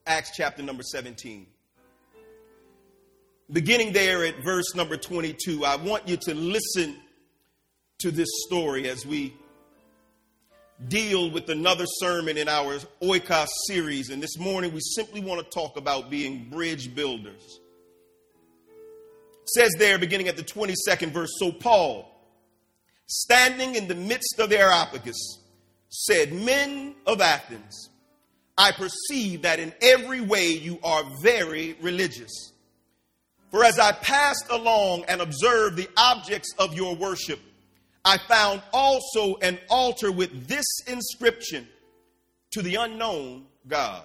Acts chapter number 17. Beginning there at verse number 22, I want you to listen to this story as we deal with another sermon in our Oikos series. And this morning we simply want to talk about being bridge builders. It says there, beginning at the 22nd verse, so Paul, standing in the midst of the Areopagus, said, Men of Athens, I perceive that in every way you are very religious. For as I passed along and observed the objects of your worship, I found also an altar with this inscription, to the unknown God.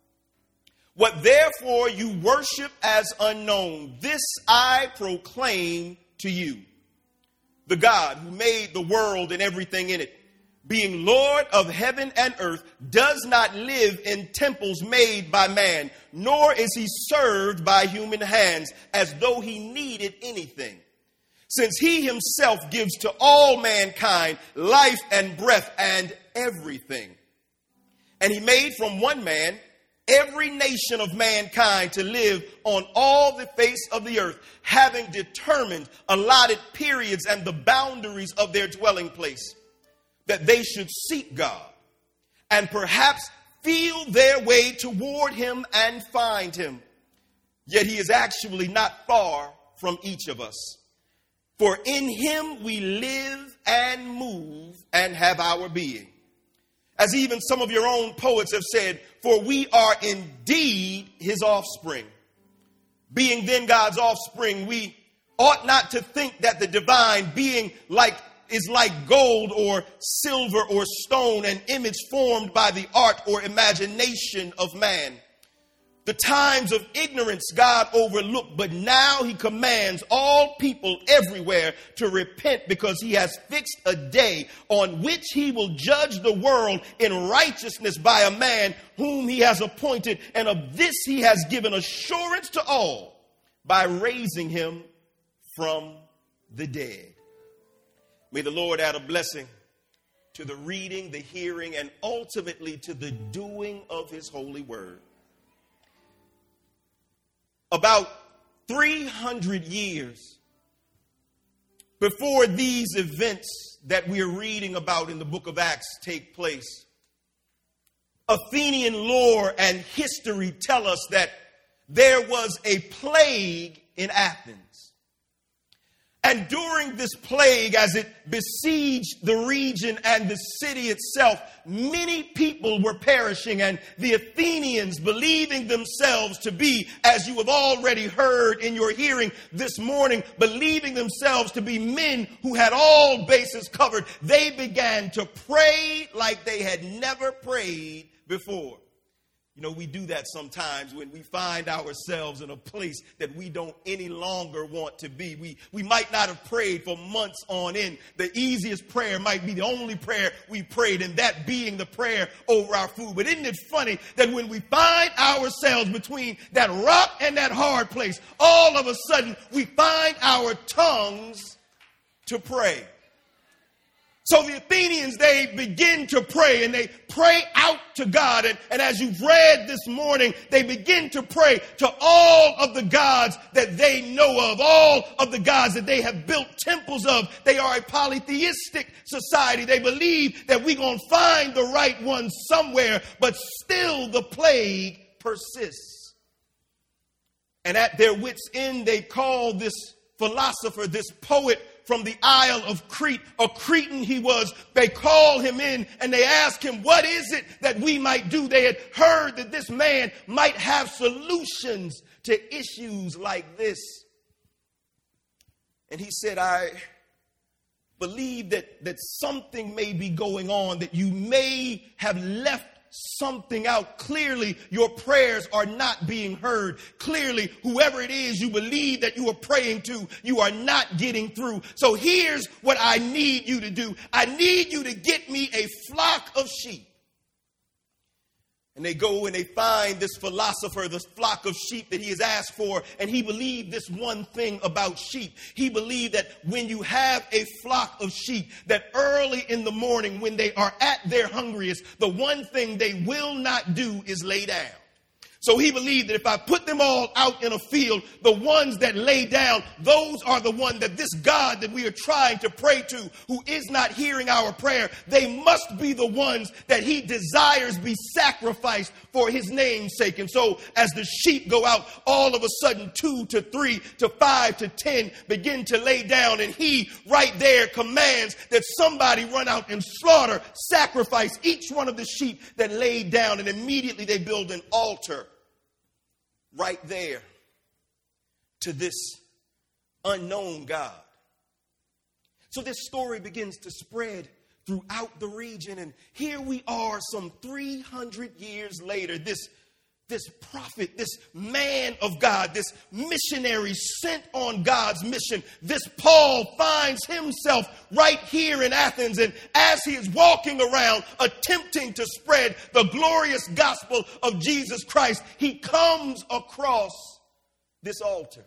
What therefore you worship as unknown, this I proclaim to you. The God who made the world and everything in it, being Lord of heaven and earth, does not live in temples made by man, nor is he served by human hands as though he needed anything. Since he himself gives to all mankind life and breath and everything. And he made from one man every nation of mankind to live on all the face of the earth, having determined allotted periods and the boundaries of their dwelling place, that they should seek God and perhaps feel their way toward him and find him. Yet he is actually not far from each of us. For in him we live and move and have our being. As even some of your own poets have said, for we are indeed his offspring. Being then God's offspring, we ought not to think that the divine being is like gold or silver or stone, an image formed by the art or imagination of man. The times of ignorance God overlooked, but now he commands all people everywhere to repent, because he has fixed a day on which he will judge the world in righteousness by a man whom he has appointed. And of this he has given assurance to all by raising him from the dead. May the Lord add a blessing to the reading, the hearing, and ultimately to the doing of his holy word. About 300 years before these events that we are reading about in the book of Acts take place, Athenian lore and history tell us that there was a plague in Athens. And during this plague, as it besieged the region and the city itself, many people were perishing, and the Athenians, believing themselves to be, as you have already heard in your hearing this morning, believing themselves to be men who had all bases covered, they began to pray like they had never prayed before. You know, we do that sometimes when we find ourselves in a place that we don't any longer want to be. We might not have prayed for months on end. The easiest prayer might be the only prayer we prayed, and that being the prayer over our food. But isn't it funny that when we find ourselves between that rock and that hard place, all of a sudden we find our tongues to pray? So the Athenians, they begin to pray, and they pray out to God. And as you've read this morning, they begin to pray to all of the gods that they know of, all of the gods that they have built temples of. They are a polytheistic society. They believe that we're going to find the right one somewhere, but still the plague persists. And at their wits' end, they call this philosopher, this poet, from the Isle of Crete, a Cretan he was. They call him in and they ask him, what is it that we might do? They had heard that this man might have solutions to issues like this. And he said, I believe that something may be going on, that you may have left something out. Clearly, your prayers are not being heard. Clearly, whoever it is you believe that you are praying to, you are not getting through. So here's what I need you to do. I need you to get me a flock of sheep. And they go and they find this philosopher, this flock of sheep that he has asked for. And he believed this one thing about sheep. He believed that when you have a flock of sheep, that early in the morning when they are at their hungriest, the one thing they will not do is lay down. So he believed that if I put them all out in a field, the ones that lay down, those are the ones that this God that we are trying to pray to, who is not hearing our prayer, they must be the ones that he desires be sacrificed for his name's sake. And so as the sheep go out, all of a sudden 2 to 3 to 5 to 10 begin to lay down. And he right there commands that somebody run out and slaughter, sacrifice each one of the sheep that laid down. And immediately they build an altar right there to this unknown God. So this story begins to spread throughout the region. And here we are some 300 years later, this prophet, this man of God, this missionary sent on God's mission, this Paul finds himself right here in Athens. And as he is walking around attempting to spread the glorious gospel of Jesus Christ, he comes across this altar.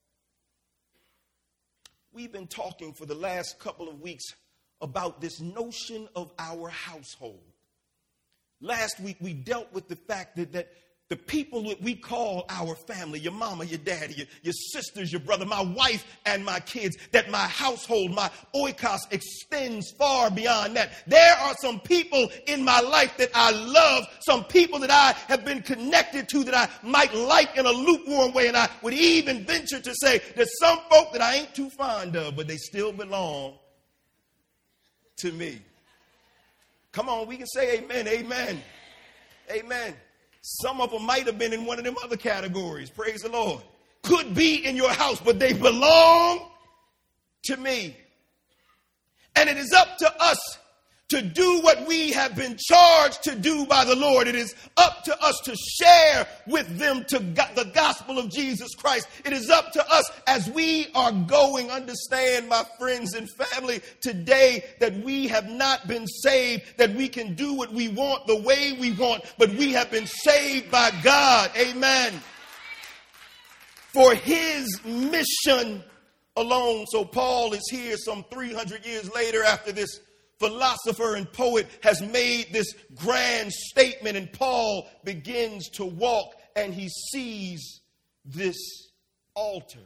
We've been talking for the last couple of weeks about this notion of our household. Last week we dealt with the fact that the people that we call our family, your mama, your daddy, your sisters, your brother, my wife, and my kids, that my household, my oikos extends far beyond that. There are some people in my life that I love, some people that I have been connected to that I might like in a lukewarm way, and I would even venture to say there's some folk that I ain't too fond of, but they still belong to me. Come on, we can say amen, amen, amen. Some of them might have been in one of them other categories. Praise the Lord. Could be in your house, but they belong to me. And it is up to us to do what we have been charged to do by the Lord. It is up to us to share with them the gospel of Jesus Christ. It is up to us as we are going. Understand, my friends and family, today that we have not been saved, that we can do what we want the way we want, but we have been saved by God. Amen. For his mission alone. So Paul is here some 300 years later after this philosopher and poet has made this grand statement, and Paul begins to walk and he sees this altar.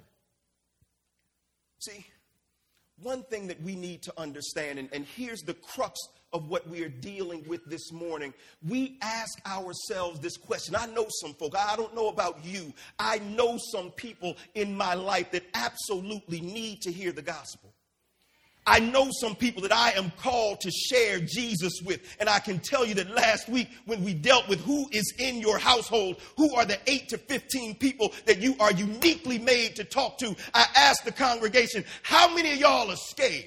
See, one thing that we need to understand, and here's the crux of what we are dealing with this morning. We ask ourselves this question. I know some folk, I don't know about you. I know some people in my life that absolutely need to hear the gospel. I know some people that I am called to share Jesus with. And I can tell you that last week when we dealt with who is in your household, who are the 8 to 15 people that you are uniquely made to talk to, I asked the congregation, how many of y'all are scared?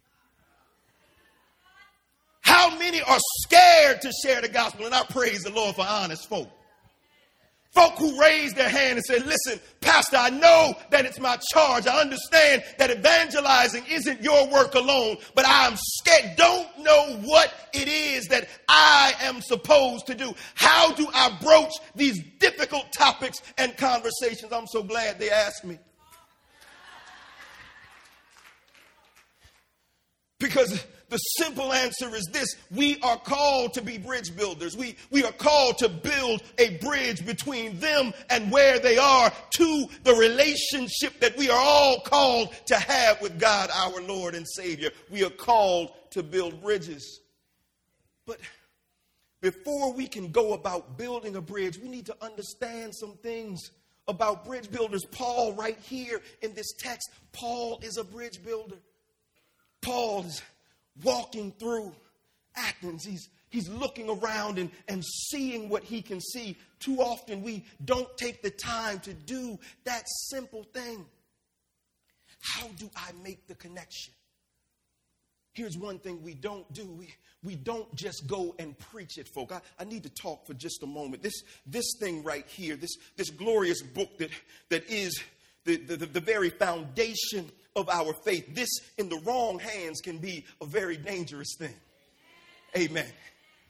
How many are scared to share the gospel? And I praise the Lord for honest folk. Folk who raised their hand and said, listen, Pastor, I know that it's my charge. I understand that evangelizing isn't your work alone, but I'm scared. Don't know what it is that I am supposed to do. How do I broach these difficult topics and conversations? I'm so glad they asked me. Because the simple answer is this: we are called to be bridge builders. We are called to build a bridge between them and where they are to the relationship that we are all called to have with God, our Lord and Savior. We are called to build bridges. But before we can go about building a bridge, we need to understand some things about bridge builders. Paul, right here in this text, Paul is a bridge builder. Paul is walking through Athens. He's looking around and seeing what he can see. Too often we don't take the time to do that simple thing. How do I make the connection? Here's one thing we don't do. We don't just go and preach it, folk. I need to talk for just a moment. This thing right here, this glorious book that is the very foundation of our faith. This in the wrong hands can be a very dangerous thing. Amen.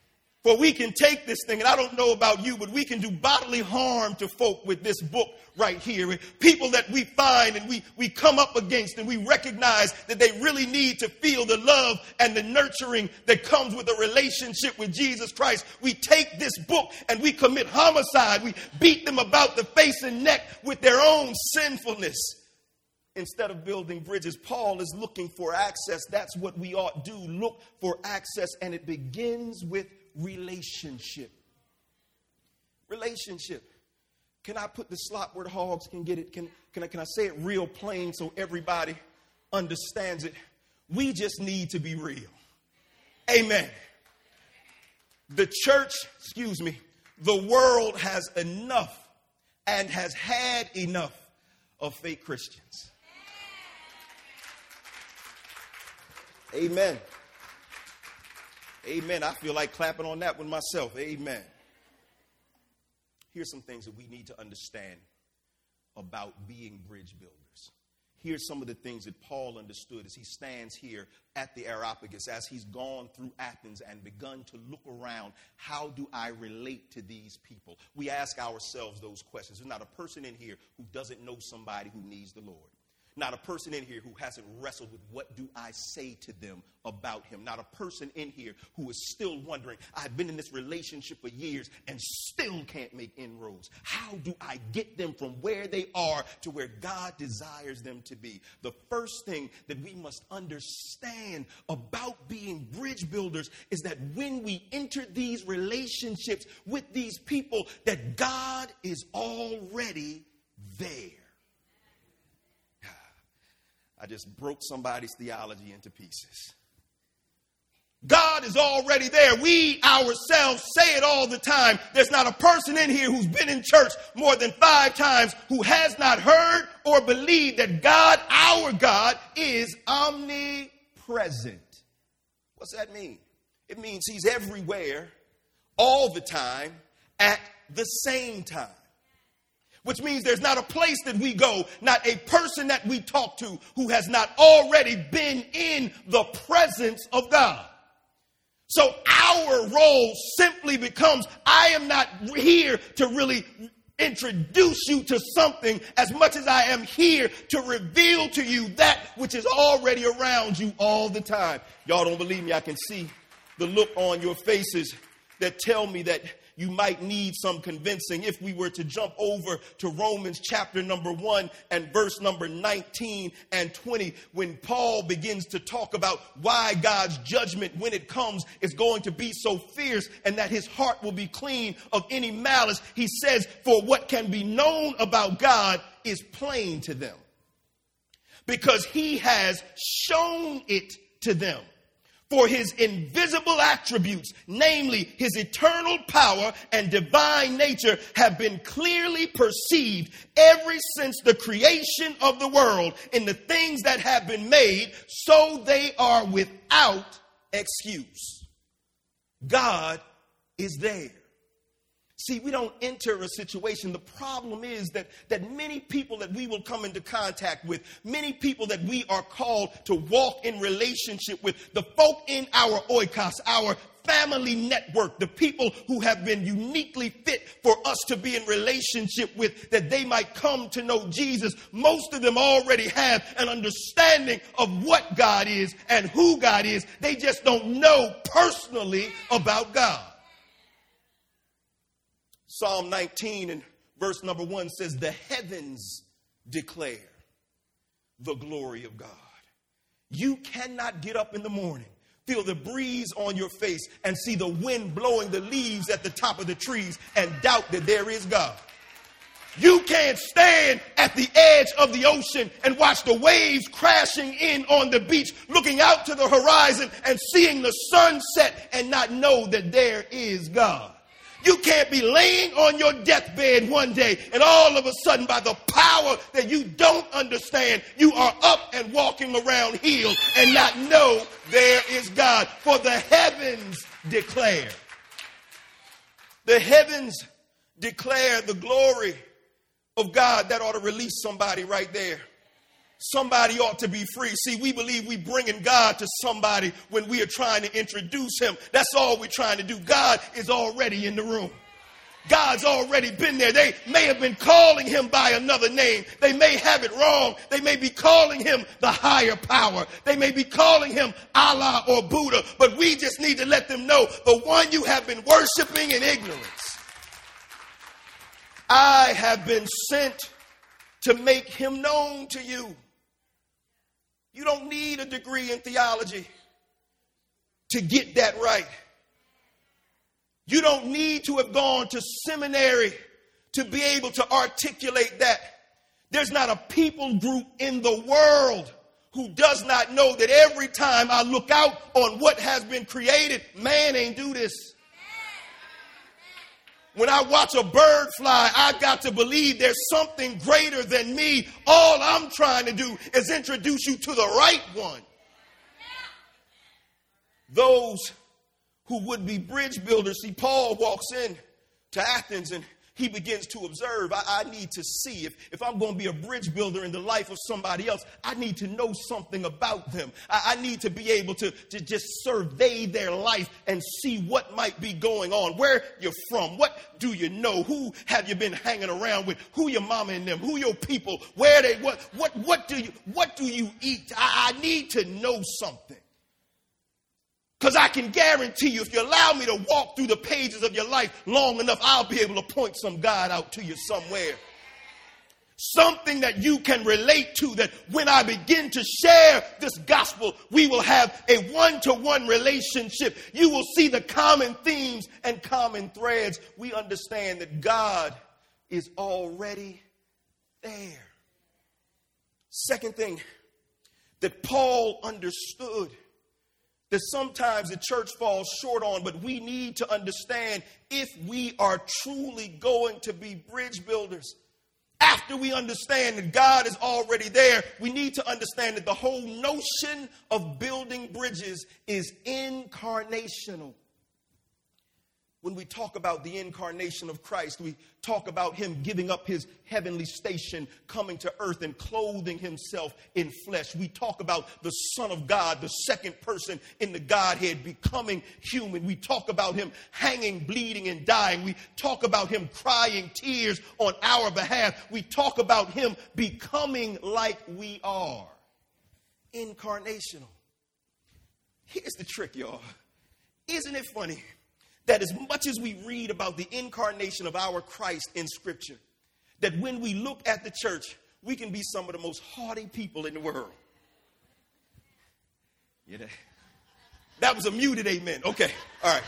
For we can take this thing, and I don't know about you, but we can do bodily harm to folk with this book right here. People that we find and we come up against, and we recognize that they really need to feel the love and the nurturing that comes with a relationship with Jesus Christ. We take this book and we commit homicide. We beat them about the face and neck with their own sinfulness. Instead of building bridges, Paul is looking for access. That's what we ought to do. Look for access, and it begins with relationship. Relationship. Can I put the slop where the hogs can get it? Can I say it real plain so everybody understands it? We just need to be real. Amen. The church, the world has enough and has had enough of fake Christians. Amen. Amen. I feel like clapping on that one myself. Amen. Here's some things that we need to understand about being bridge builders. Here's some of the things that Paul understood as he stands here at the Areopagus, as he's gone through Athens and begun to look around. How do I relate to these people? We ask ourselves those questions. There's not a person in here who doesn't know somebody who needs the Lord. Not a person in here who hasn't wrestled with what do I say to them about him. Not a person in here who is still wondering, I've been in this relationship for years and still can't make inroads. How do I get them from where they are to where God desires them to be? The first thing that we must understand about being bridge builders is that when we enter these relationships with these people, that God is already there. I just broke somebody's theology into pieces. God is already there. We ourselves say it all the time. There's not a person in here who's been in church more than 5 times who has not heard or believed that God, our God, is omnipresent. What's that mean? It means he's everywhere, all the time, at the same time. Which means there's not a place that we go, not a person that we talk to who has not already been in the presence of God. So our role simply becomes, I am not here to really introduce you to something as much as I am here to reveal to you that which is already around you all the time. Y'all don't believe me? I can see the look on your faces that tell me that you might need some convincing. If we were to jump over to Romans chapter number 1 and verse number 19 and 20, when Paul begins to talk about why God's judgment, when it comes, is going to be so fierce and that his heart will be clean of any malice, he says, for what can be known about God is plain to them, because he has shown it to them. For his invisible attributes, namely his eternal power and divine nature, have been clearly perceived ever since the creation of the world in the things that have been made, so they are without excuse. God is there. See, we don't enter a situation. The problem is that many people that we will come into contact with, many people that we are called to walk in relationship with, the folk in our oikos, our family network, the people who have been uniquely fit for us to be in relationship with, that they might come to know Jesus. Most of them already have an understanding of what God is and who God is. They just don't know personally about God. Psalm 19 and verse number 1 says, the heavens declare the glory of God. You cannot get up in the morning, feel the breeze on your face, and see the wind blowing the leaves at the top of the trees and doubt that there is God. You can't stand at the edge of the ocean and watch the waves crashing in on the beach, looking out to the horizon and seeing the sunset and not know that there is God. You can't be laying on your deathbed one day and all of a sudden, by the power that you don't understand, you are up and walking around healed and not know there is God. For the heavens declare. The heavens declare the glory of God. That ought to release somebody right there. Somebody ought to be free. See, we believe we bringing God to somebody when we are trying to introduce him. That's all we're trying to do. God is already in the room. God's already been there. They may have been calling him by another name. They may have it wrong. They may be calling him the higher power. They may be calling him Allah or Buddha. But we just need to let them know the one you have been worshiping in ignorance. I have been sent to make him known to you. You don't need a degree in theology to get that right. You don't need to have gone to seminary to be able to articulate that. There's not a people group in the world who does not know that every time I look out on what has been created, man ain't do this. When I watch a bird fly, I've got to believe there's something greater than me. All I'm trying to do is introduce you to the right one. Those who would be bridge builders. See, Paul walks in to Athens and he begins to observe. I need to see if I'm going to be a bridge builder in the life of somebody else, I need to know something about them. I need to be able to just survey their life and see what might be going on, where you're from, what do you know, who have you been hanging around with, who your mama and them, who your people, where they, what do you eat? I need to know something. Because I can guarantee you, if you allow me to walk through the pages of your life long enough, I'll be able to point some God out to you somewhere. Something that you can relate to, that when I begin to share this gospel, we will have a one-to-one relationship. You will see the common themes and common threads. We understand that God is already there. Second thing that Paul understood, that sometimes the church falls short on, but we need to understand if we are truly going to be bridge builders. After we understand that God is already there, we need to understand that the whole notion of building bridges is incarnational. When we talk about the incarnation of Christ, we talk about him giving up his heavenly station, coming to earth and clothing himself in flesh. We talk about the Son of God, the second person in the Godhead, becoming human. We talk about him hanging, bleeding, and dying. We talk about him crying tears on our behalf. We talk about him becoming like we are. Incarnational. Here's the trick, y'all. Isn't it funny that as much as we read about the incarnation of our Christ in Scripture, that when we look at the church, we can be some of the most haughty people in the world? Yeah, that was a muted amen. Okay, all right.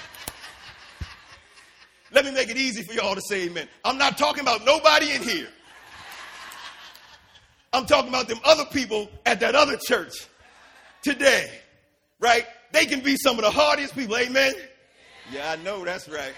Let me make it easy for y'all to say amen. I'm not talking about nobody in here. I'm talking about them other people at that other church today, right? They can be some of the haughtiest people, amen? Yeah, I know, that's right.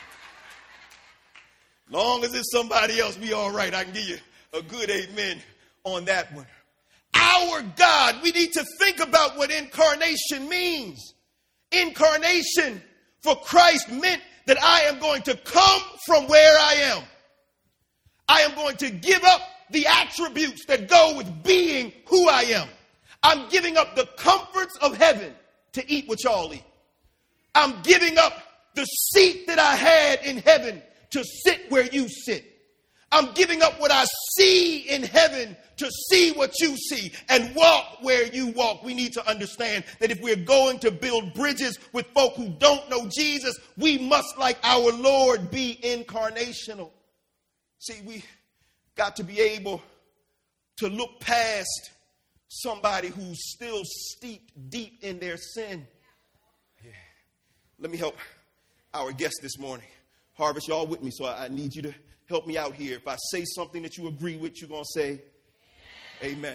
Long as it's somebody else, we all right. I can give you a good amen on that one. Our God, we need to think about what incarnation means. Incarnation for Christ meant that I am going to come from where I am. I am going to give up the attributes that go with being who I am. I'm giving up the comforts of heaven to eat what y'all eat. I'm giving up the seat that I had in heaven to sit where you sit. I'm giving up what I see in heaven to see what you see and walk where you walk. We need to understand that if we're going to build bridges with folk who don't know Jesus, we must, like our Lord, be incarnational. See, we got to be able to look past somebody who's still steeped deep in their sin. Let me help our guest this morning. Harvest, y'all with me, so I need you to help me out here. If I say something that you agree with, you're going to say, amen.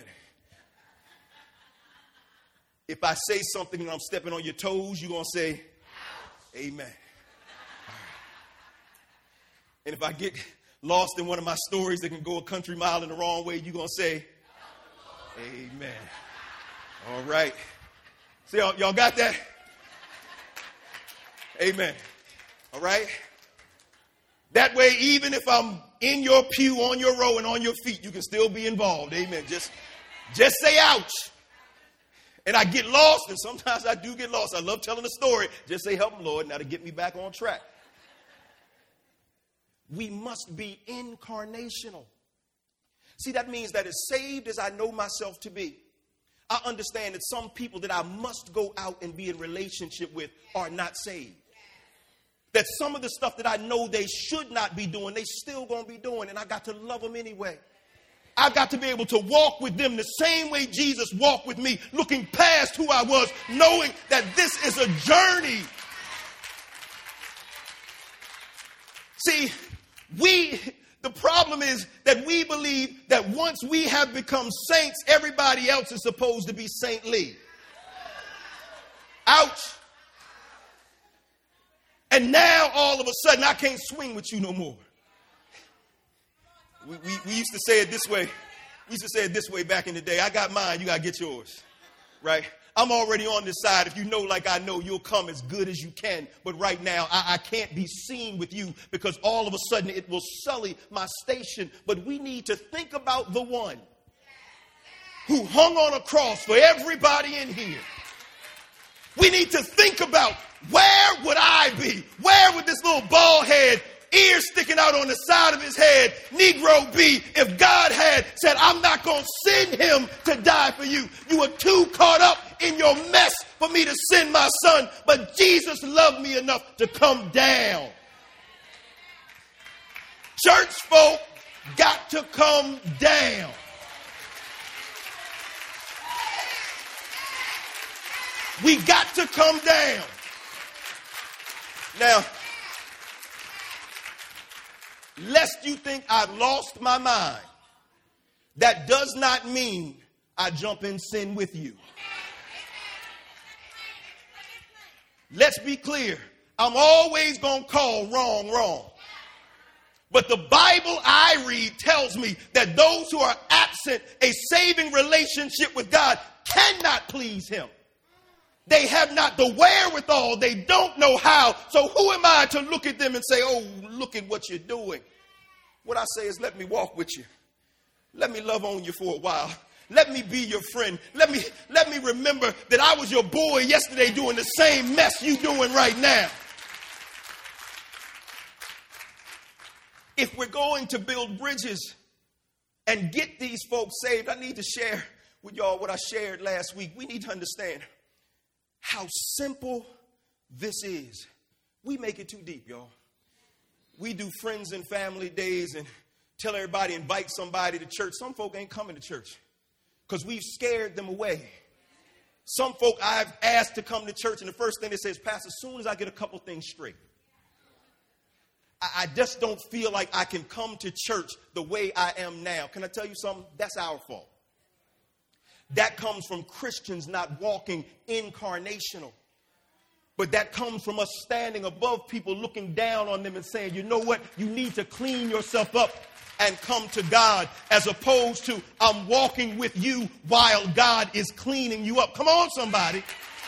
If I say something and I'm stepping on your toes, you're going to say, amen. And if I get lost in one of my stories that can go a country mile in the wrong way, you're going to say, amen. All right. See, y'all got that? Amen. All right? That way, even if I'm in your pew, on your row, and on your feet, you can still be involved. Amen. Just Just say ouch. And I get lost, and sometimes I do get lost. I love telling the story. Just say, help them, Lord, now to get me back on track. We must be incarnational. See, that means that as saved as I know myself to be, I understand that some people that I must go out and be in relationship with are not saved. That some of the stuff that I know they should not be doing, they still going to be doing, and I got to love them anyway. I've got to be able to walk with them the same way Jesus walked with me, looking past who I was, knowing that this is a journey. See, the problem is that we believe that once we have become saints, everybody else is supposed to be saintly. Ouch. And now all of a sudden I can't swing with you no more. We used to say it this way. We used to say it this way back in the day. I got mine, you got to get yours. Right? I'm already on this side. If you know like I know, you'll come as good as you can. But right now, I can't be seen with you because all of a sudden it will sully my station. But we need to think about the one who hung on a cross for everybody in here. We need to think about, where would I be? Where would this little bald head, ears sticking out on the side of his head, Negro be if God had said, I'm not going to send him to die for you. You were too caught up in your mess for me to send my son. But Jesus loved me enough to come down. Church folk got to come down. We got to come down. Now, lest you think I've lost my mind, that does not mean I jump in sin with you. Let's be clear. I'm always going to call wrong, wrong. But the Bible I read tells me that those who are absent a saving relationship with God cannot please him. They have not the wherewithal. They don't know how. So who am I to look at them and say, oh, look at what you're doing? What I say is, let me walk with you. Let me love on you for a while. Let me be your friend. Let me remember that I was your boy yesterday doing the same mess you doing right now. If we're going to build bridges and get these folks saved, I need to share with y'all what I shared last week. We need to understand how simple this is. We make it too deep, y'all. We do friends and family days and tell everybody, invite somebody to church. Some folk ain't coming to church because we've scared them away. Some folk I've asked to come to church, and the first thing they say is, Pastor, as soon as I get a couple things straight, I just don't feel like I can come to church the way I am now. Can I tell you something? That's our fault. That comes from Christians not walking incarnational. But that comes from us standing above people, looking down on them and saying, you know what? You need to clean yourself up and come to God, as opposed to I'm walking with you while God is cleaning you up. Come on, somebody.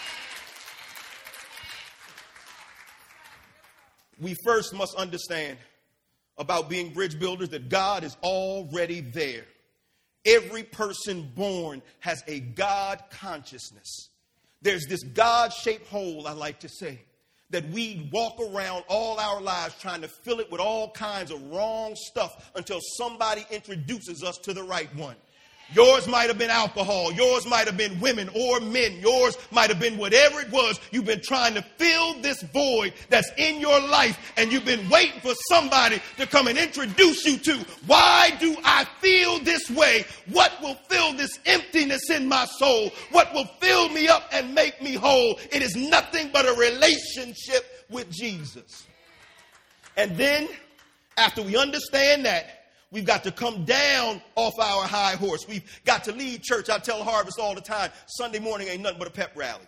We first must understand about being bridge builders that God is already there. Every person born has a God consciousness. There's this God-shaped hole, I like to say, that we walk around all our lives trying to fill it with all kinds of wrong stuff until somebody introduces us to the right one. Yours might have been alcohol. Yours might have been women or men. Yours might have been whatever it was. You've been trying to fill this void that's in your life, and you've been waiting for somebody to come and introduce you to, why do I feel this way? What will fill this emptiness in my soul? What will fill me up and make me whole? It is nothing but a relationship with Jesus. And then, after we understand that, we've got to come down off our high horse. We've got to leave church. I tell Harvest all the time, Sunday morning ain't nothing but a pep rally.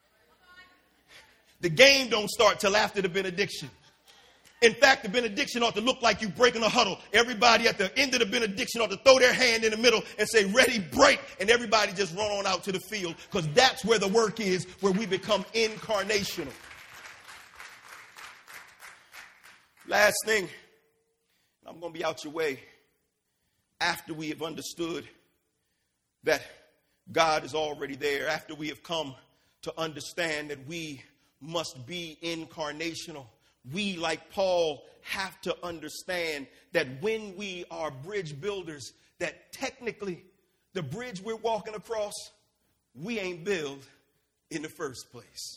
The game don't start till after the benediction. In fact, the benediction ought to look like you breaking a huddle. Everybody at the end of the benediction ought to throw their hand in the middle and say, ready, break. And everybody just run on out to the field, because that's where the work is, where we become incarnational. Last thing, I'm going to be out your way. After we have understood that God is already there. After we have come to understand that we must be incarnational, we, like Paul, have to understand that when we are bridge builders, that technically the bridge we're walking across, we ain't built in the first place.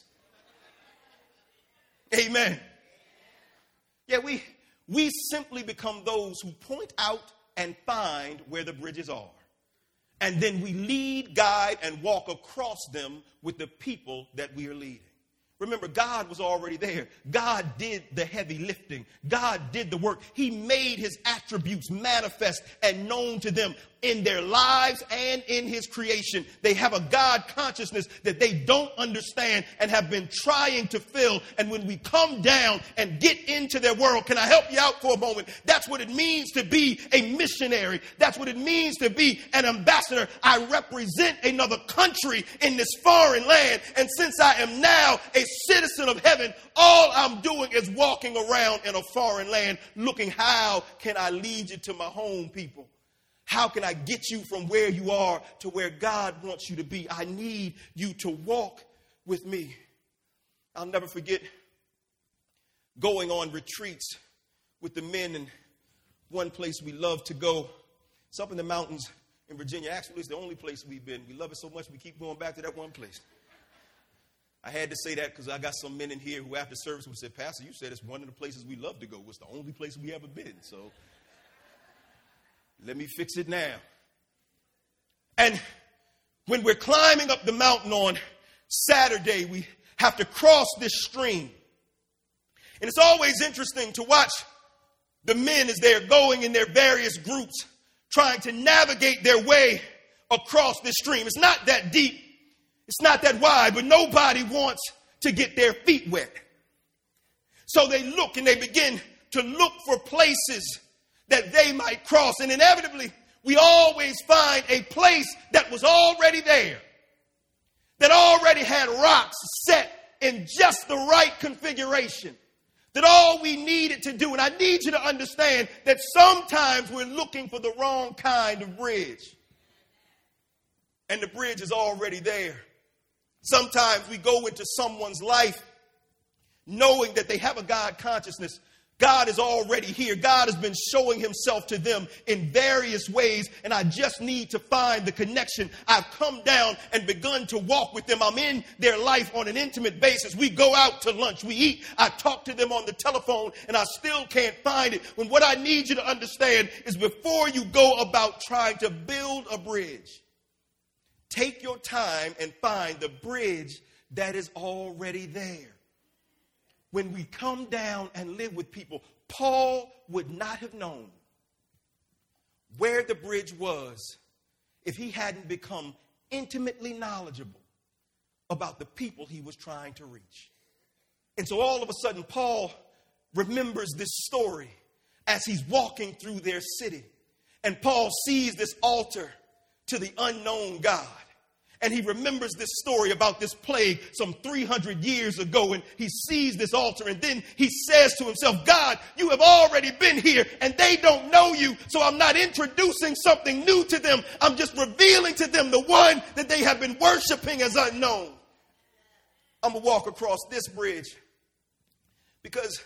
Amen. Yeah, we simply become those who point out and find where the bridges are. And then we lead, guide, and walk across them with the people that we are leading. Remember, God was already there. God did the heavy lifting. God did the work. He made his attributes manifest and known to them in their lives and in his creation. They have a God consciousness that they don't understand and have been trying to fill. And when we come down and get into their world, can I help you out for a moment? That's what it means to be a missionary. That's what it means to be an ambassador. I represent another country in this foreign land. And since I am now a citizen of heaven, all I'm doing is walking around in a foreign land looking, how can I lead you to my home, people? How can I get you from where you are to where God wants you to be? I need you to walk with me. I'll never forget going on retreats with the men in one place we love to go. It's up in the mountains in Virginia. Actually, it's the only place we've been. We love it so much we keep going back to that one place. I had to say that because I got some men in here who after service would say, Pastor, you said it's one of the places we love to go. It's the only place we ever been. So let me fix it now. And when we're climbing up the mountain on Saturday, we have to cross this stream. And it's always interesting to watch the men as they're going in their various groups, trying to navigate their way across this stream. It's not that deep. It's not that wide, but nobody wants to get their feet wet. So they look and they begin to look for places that they might cross. And inevitably, we always find a place that was already there, that already had rocks set in just the right configuration, that all we needed to do. And I need you to understand that sometimes we're looking for the wrong kind of bridge, and the bridge is already there. Sometimes we go into someone's life knowing that they have a God consciousness. God is already here. God has been showing himself to them in various ways, and I just need to find the connection. I've come down and begun to walk with them. I'm in their life on an intimate basis. We go out to lunch. We eat. I talk to them on the telephone, and I still can't find it. When what I need you to understand is before you go about trying to build a bridge, take your time and find the bridge that is already there. When we come down and live with people, Paul would not have known where the bridge was if he hadn't become intimately knowledgeable about the people he was trying to reach. And so all of a sudden, Paul remembers this story as he's walking through their city. And Paul sees this altar to the unknown God. And he remembers this story about this plague some 300 years ago. And he sees this altar. And then he says to himself, God, you have already been here and they don't know you. So I'm not introducing something new to them. I'm just revealing to them the one that they have been worshiping as unknown. I'm going to walk across this bridge because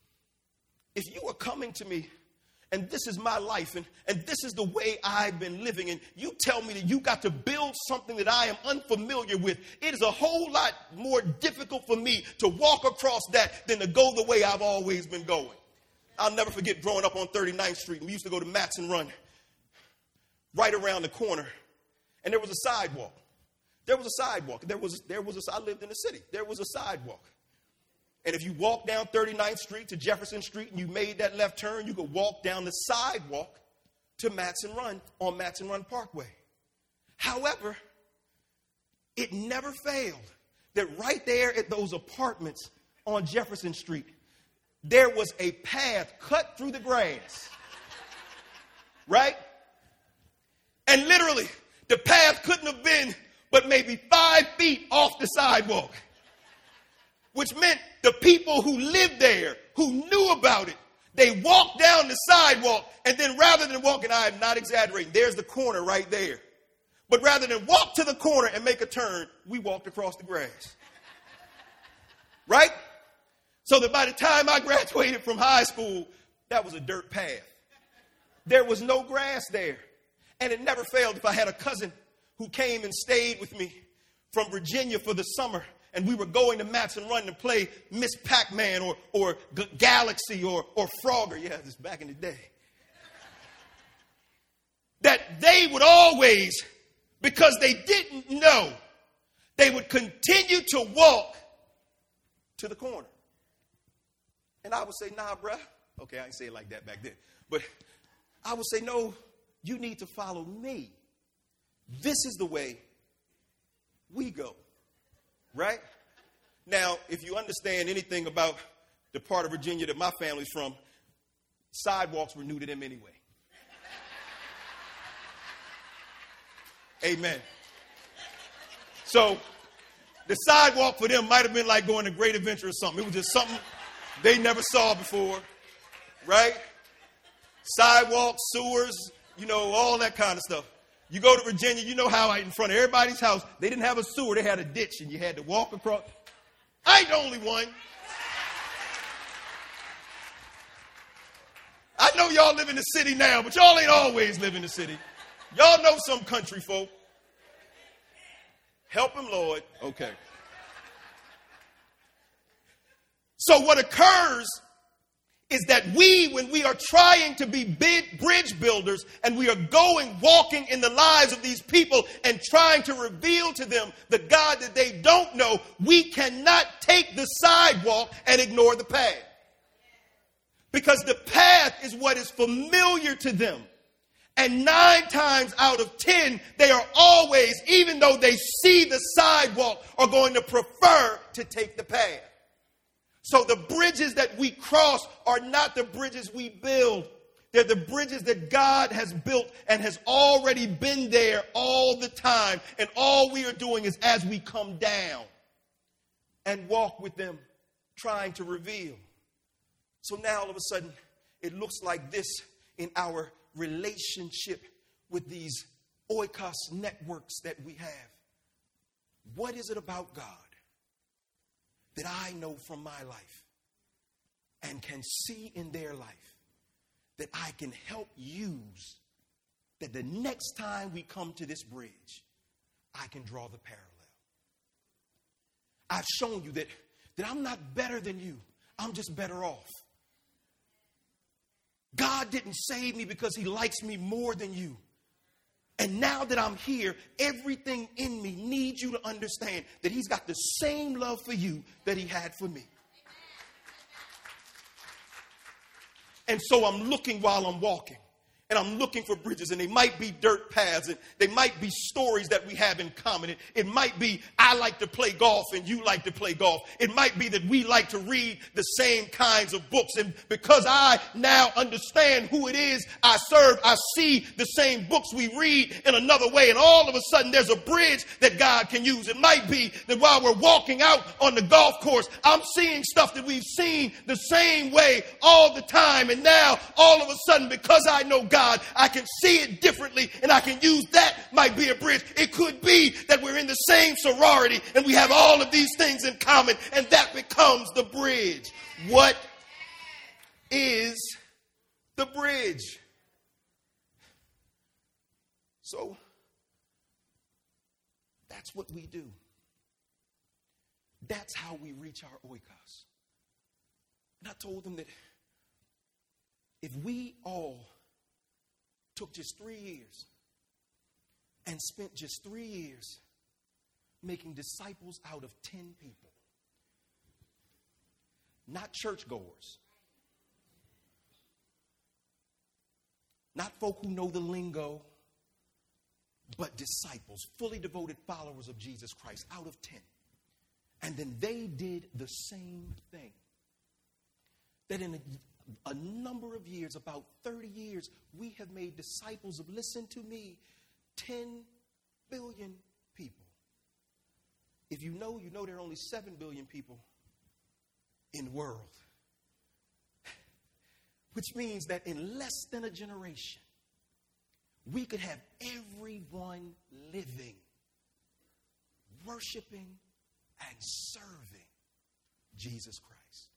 if you are coming to me and this is my life, and this is the way I've been living, and you tell me that you got to build something that I am unfamiliar with, it is a whole lot more difficult for me to walk across that than to go the way I've always been going. I'll never forget growing up on 39th Street. We used to go to Matson Run right around the corner, and there was a sidewalk. I lived in the city. There was a sidewalk. And if you walk down 39th Street to Jefferson Street and you made that left turn, you could walk down the sidewalk to Matson Run on Matson Run Parkway. However, it never failed that right there at those apartments on Jefferson Street, there was a path cut through the grass. Right? And literally, the path couldn't have been but maybe 5 feet off the sidewalk. Which meant the people who lived there, who knew about it, they walked down the sidewalk, and then rather than walking, I am not exaggerating, there's the corner right there. But rather than walk to the corner and make a turn, we walked across the grass. Right? So that by the time I graduated from high school, that was a dirt path. There was no grass there. And it never failed if I had a cousin who came and stayed with me from Virginia for the summer, and we were going to Matson Run to play Miss Pac-Man or Galaxy or Frogger. Yeah, this is back in the day. That they would always, because they didn't know, they would continue to walk to the corner. And I would say, nah, bruh. Okay, I didn't say it like that back then. But I would say, no, you need to follow me. This is the way we go. Right? Now, if you understand anything about the part of Virginia that my family's from, sidewalks were new to them anyway. Amen. So the sidewalk for them might have been like going to Great Adventure or something. It was just something they never saw before, right? Sidewalks, sewers, all that kind of stuff. You go to Virginia, you know how in front of everybody's house, they didn't have a sewer, they had a ditch, and you had to walk across. I ain't the only one. I know y'all live in the city now, but y'all ain't always live in the city. Y'all know some country folk. Help him, Lord. Okay. So what occurs is that when we are trying to be big bridge builders and we are walking in the lives of these people and trying to reveal to them the God that they don't know, we cannot take the sidewalk and ignore the path. Because the path is what is familiar to them. And 9 times out of 10, they are always, even though they see the sidewalk, are going to prefer to take the path. So the bridges that we cross are not the bridges we build. They're the bridges that God has built and has already been there all the time. And all we are doing is as we come down and walk with them, trying to reveal. So now all of a sudden, it looks like this in our relationship with these oikos networks that we have. What is it about God that I know from my life and can see in their life that I can help use, that the next time we come to this bridge, I can draw the parallel? I've shown you that I'm not better than you. I'm just better off. God didn't save me because he likes me more than you. And now that I'm here, everything in me needs you to understand that he's got the same love for you that he had for me. And so I'm looking while I'm walking. And I'm looking for bridges, and they might be dirt paths, and they might be stories that we have in common. It might be I like to play golf and you like to play golf. It might be that we like to read the same kinds of books. And because I now understand who it is I serve, I see the same books we read in another way. And all of a sudden there's a bridge that God can use. It might be that while we're walking out on the golf course, I'm seeing stuff that we've seen the same way all the time. And now all of a sudden, because I know God, I can see it differently, and I can use that might be a bridge. It could be that we're in the same sorority and we have all of these things in common, and that becomes the bridge. What is the bridge? So that's what we do. That's how we reach our oikos. And I told them that if we all took just 3 years and spent just 3 years making disciples out of 10 people, not churchgoers, not folk who know the lingo, but disciples, fully devoted followers of Jesus Christ out of 10. And then they did the same thing. That in a number of years, about 30 years, we have made disciples of, listen to me, 10 billion people. If you know there are only 7 billion people in the world. Which means that in less than a generation, we could have everyone living, worshiping, and serving Jesus Christ.